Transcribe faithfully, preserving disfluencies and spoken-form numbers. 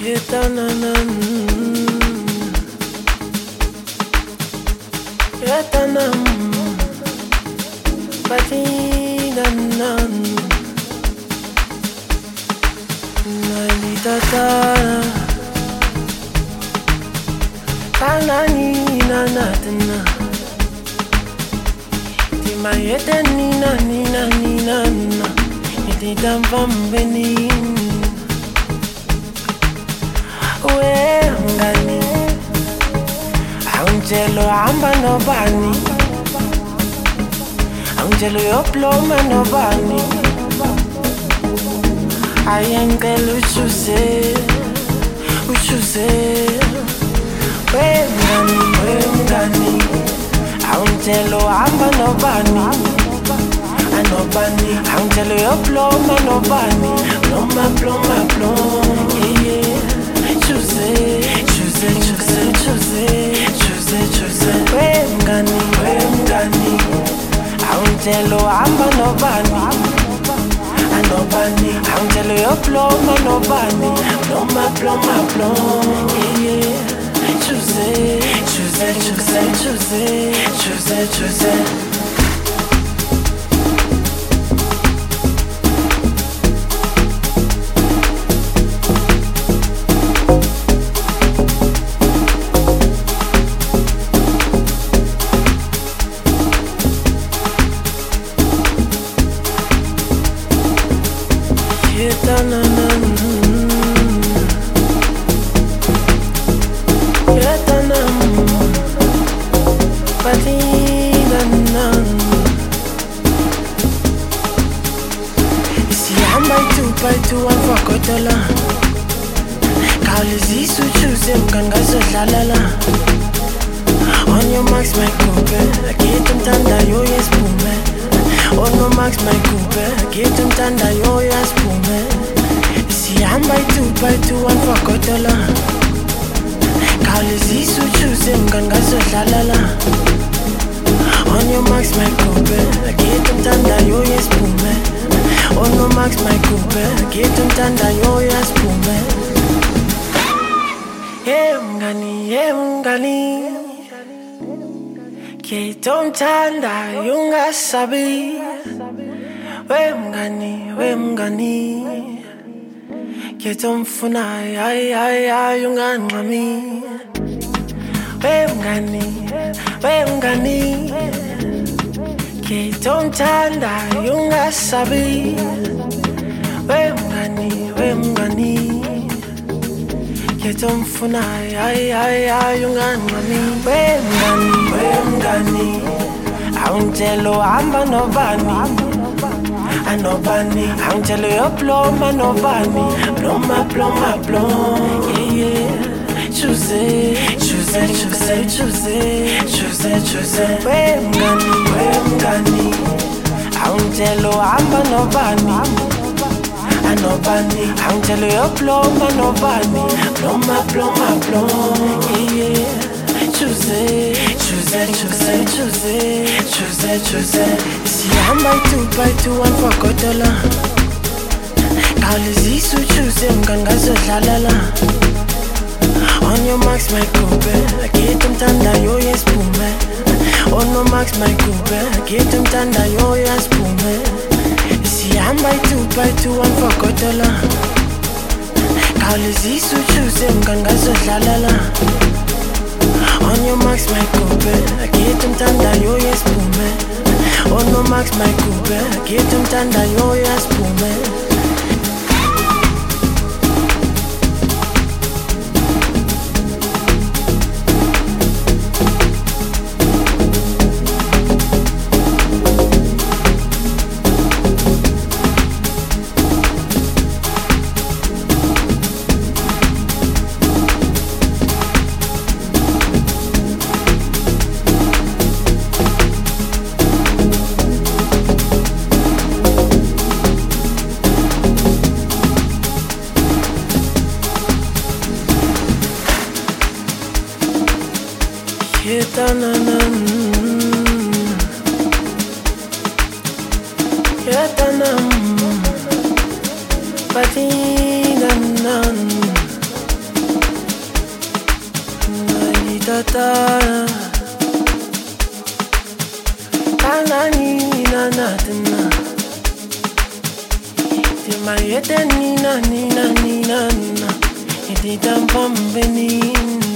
Yetananan, yetanam, patinanan, nalitata, tanani nanatana, tima yetanina nina nina na, yetitam pambenin. Wengani Angelo amba no bani Angelo yoploma no bani Ayengelo uchuse Uchuse Wengani Wengani Angelo amba no bani Ano bani Angelo yoploma no bani Ploma ploma ploma Yeah yeah Choose, choose, choose, choose, choose, choose. Wengani, wengani. Angelo amba no bani, anobani. Angelo yoploma no bani, ploma, ploma, ploma. Yeah, choose, choose, choose, choose, choose, choose. Yetananan, yetanam, patinanan. Isi hamba itu paitu anfakotola. Kaulizi suchuze mkangazo lalala. On your marks, my coupe. Get him tanda yo yes pume. On your marks, my coupe. Get him tanda yo yes pume. Si hamba itu paitu anfakotola. Kaulizi suchuze mkangazo lalala. On your marks, my coupe. Get him tanda yo yes pume. On your marks, my coupe. Get him tanda yo yes pume. Yeah, mngani, yeah, mngani. Kitomtanda yungasabi. We mngani, we mngani. Kitomfuna ay ay ay yungangami. We mngani, we mngani. Kitomtanda yungasabi. We mngani, we mngani. Kitomfuna ay ay ay yungangami. We mngani, we mngani. Angelo amba no bani, anobani. Angelo yoploma no bani, ploma ploma ploma. Yeah yeah. Choose, choose, choose, choose, choose, choose. We mngani, we mngani. Angelo amba no bani, anobani. Angelo yoploma no bani, ploma ploma ploma. Yeah yeah. Choose, choose, choose, choose, choose, choose. Si hamba itu paitu anfakotola. Kaulizi suchuze mkangazo lalala. On your marks, my coupe. Get him tanda yo yes pume. On your marks, my coupe. Get him tanda yo yes pume. Si hamba itu paitu anfakotola. Kaulizi suchuze mkangazo lalala. On your marks, my coupe. Get him tanda yo yes pume. On your marks, my coupe. Get him tanda yo yes pume. na nina natina. Ti ma yete nina nina nina nina. Iti tampam benina.